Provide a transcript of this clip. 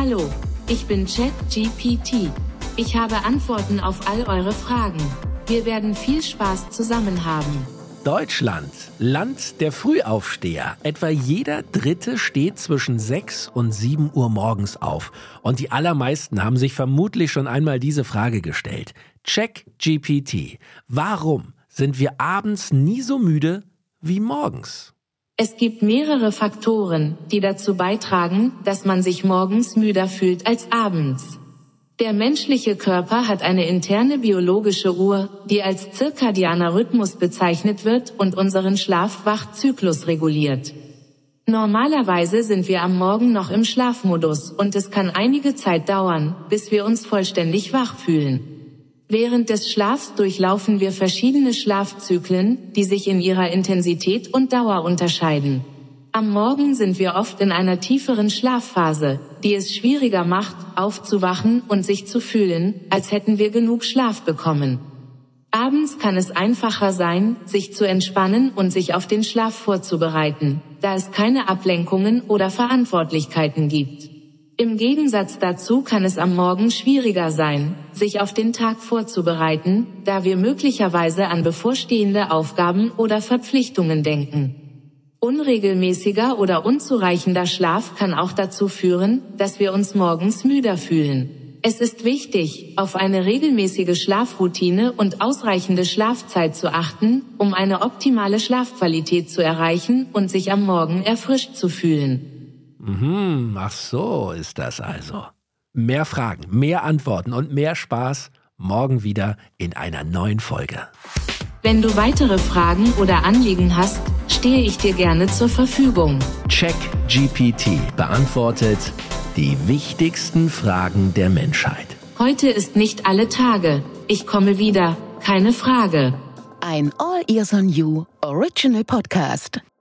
Hallo, ich bin ChatGPT. Ich habe Antworten auf all eure Fragen. Wir werden viel Spaß zusammen haben. Deutschland, Land der Frühaufsteher. Etwa jeder Dritte steht zwischen 6 und 7 Uhr morgens auf. Und die allermeisten haben sich vermutlich schon einmal diese Frage gestellt. ChatGPT. Warum sind wir abends nie so müde wie morgens? Es gibt mehrere Faktoren, die dazu beitragen, dass man sich morgens müder fühlt als abends. Der menschliche Körper hat eine interne biologische Uhr, die als zirkadianer Rhythmus bezeichnet wird und unseren Schlaf-Wach-Zyklus reguliert. Normalerweise sind wir am Morgen noch im Schlafmodus und es kann einige Zeit dauern, bis wir uns vollständig wach fühlen. Während des Schlafs durchlaufen wir verschiedene Schlafzyklen, die sich in ihrer Intensität und Dauer unterscheiden. Am Morgen sind wir oft in einer tieferen Schlafphase, die es schwieriger macht, aufzuwachen und sich zu fühlen, als hätten wir genug Schlaf bekommen. Abends kann es einfacher sein, sich zu entspannen und sich auf den Schlaf vorzubereiten, da es keine Ablenkungen oder Verantwortlichkeiten gibt. Im Gegensatz dazu kann es am Morgen schwieriger sein, sich auf den Tag vorzubereiten, da wir möglicherweise an bevorstehende Aufgaben oder Verpflichtungen denken. Unregelmäßiger oder unzureichender Schlaf kann auch dazu führen, dass wir uns morgens müder fühlen. Es ist wichtig, auf eine regelmäßige Schlafroutine und ausreichende Schlafzeit zu achten, um eine optimale Schlafqualität zu erreichen und sich am Morgen erfrischt zu fühlen. Ach so ist das also. Mehr Fragen, mehr Antworten und mehr Spaß morgen wieder in einer neuen Folge. Wenn du weitere Fragen oder Anliegen hast, stehe ich dir gerne zur Verfügung. ChatGPT beantwortet die wichtigsten Fragen der Menschheit. Heute ist nicht alle Tage. Ich komme wieder, keine Frage. Ein All Ears on You Original Podcast.